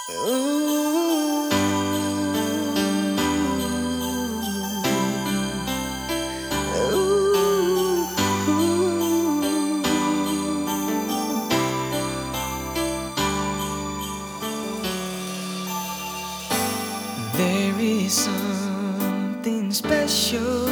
Ooh, ooh, There is something special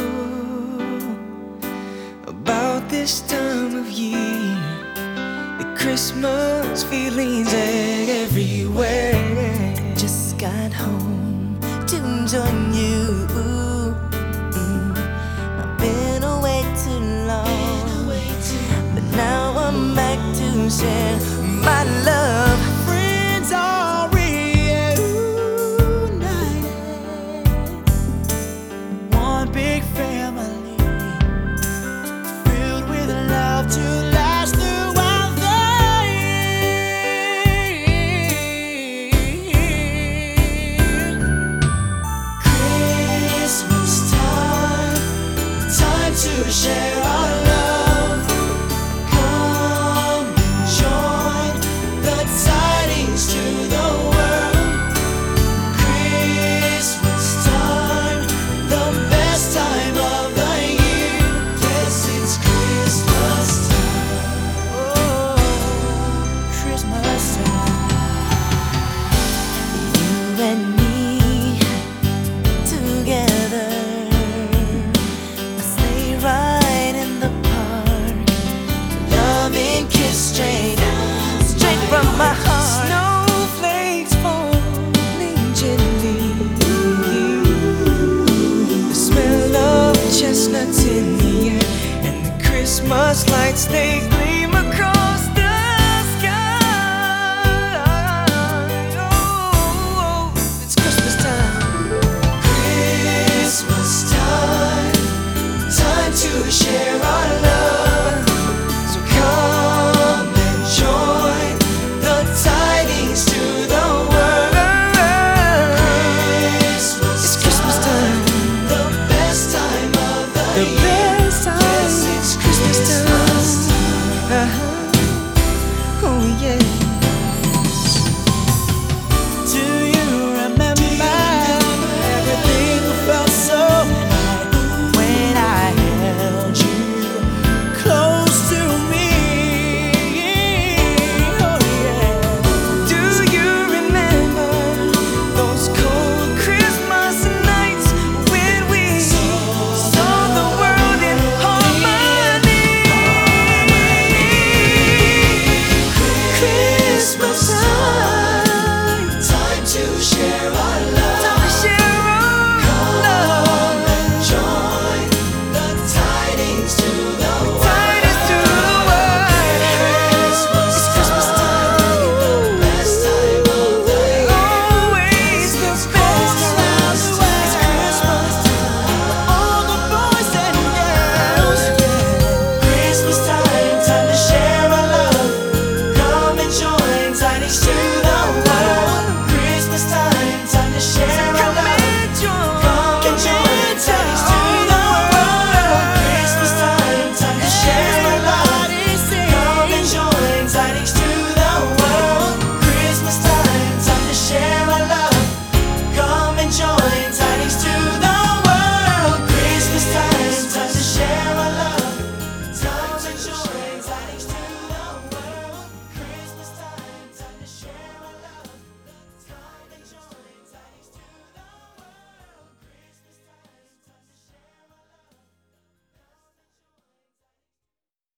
about this time of year. The Christmas feelings everywhere. Just got home to join you. I've been away too long, but now I'm back to share my love. Friends are reunited, one big family, filled with love to last throughout the year. Christmas time, time to share our love. Come join the tidings to the world. Christmas time, the best time of the year. Yes, it's Christmas time. Oh, Christmas time. You and me together, a sleigh ride in the park, loving kiss straight from my heart. Snowflakes falling gently, the smell of chestnuts in the air, and the Christmas lights they gleam